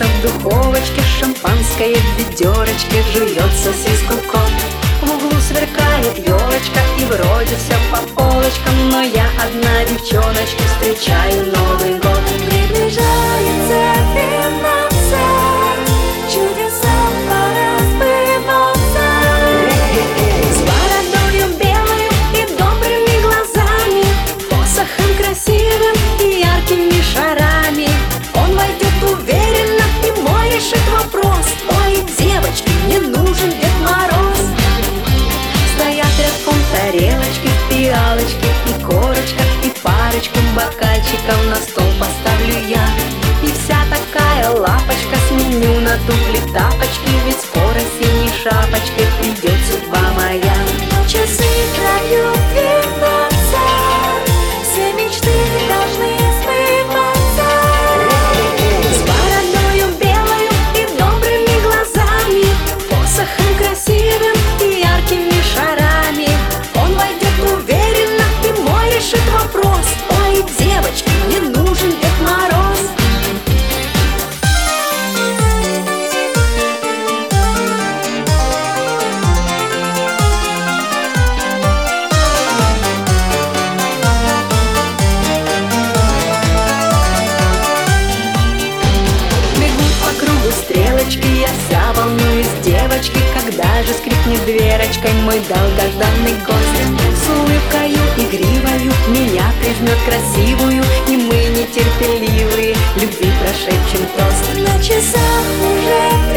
греется в духовочке, шампанское в ведерочке, жует сосиску кот. В углу сверкает елочка, и вроде все по полочкам, но я одна девчоночка, встречаю Новый год. Приближается финансовать, чудеса пора сбываться. С бородою белою и добрыми глазами, посохом красивым и яркими шарами, он войдет уверенно, и мой решит вопрос: ой, девочки, мне нужен Дед Мороз. Стоят рядком тарелочки, пиалочки и корочка, и парочку бокальчиков на стол поставлю я. И вся такая лапочка сменю на туфли тапочки, ведь скоро синей шапочкой придет судьба моя. Часы пробьют 12, все мечты должны сбываться. С бородою белою и добрыми глазами, посохом красивым и яркими шарами, он войдет уверенно, и мой решит вопрос: ой, девочки, мне нужен Дед Мороз. Бегут по кругу стрелочки, я вся волнуюсь, девочки, когда же скрипнет дверочкой мой долгожданный гость. С улыбкою игривою меня прижмет красивую, и мы нетерпеливые любви прошепчем тост. На часах уже